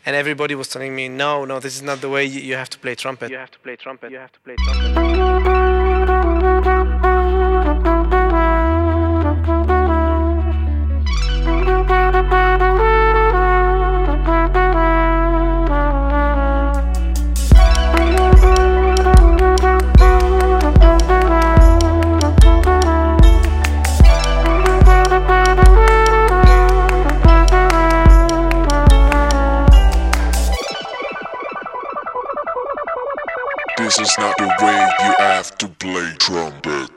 and everybody was telling me, no, this is not the way you have to play trumpet. You have to play trumpet. You have to play trumpet. This is not the way you have to play trumpet.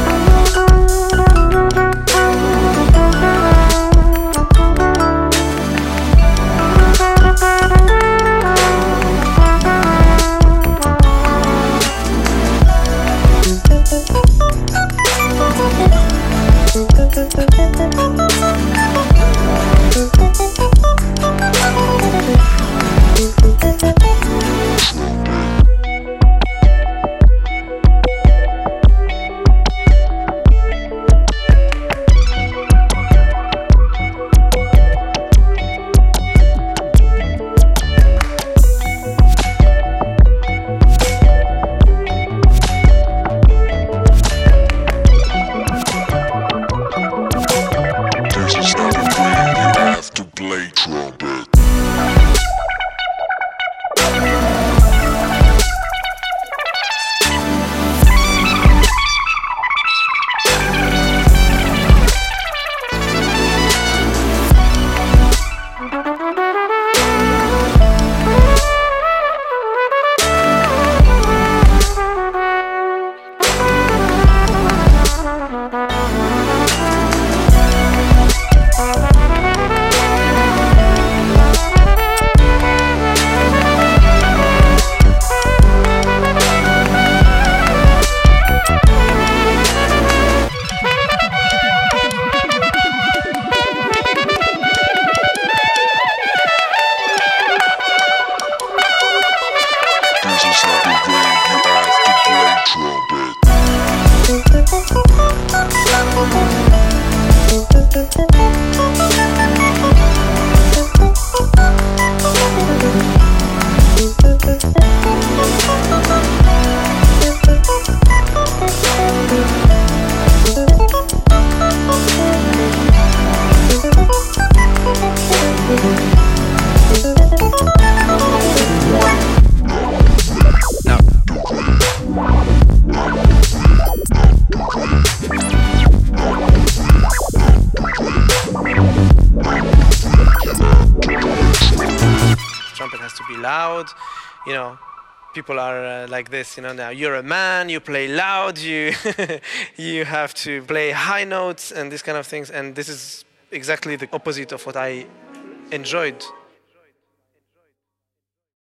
Play trumpet. This is not the way you have to play trumpet. Trumpet has to be loud, people are like this, now you're a man, you play loud, you you have to play high notes and these kind of things, and this is exactly the opposite of what I enjoyed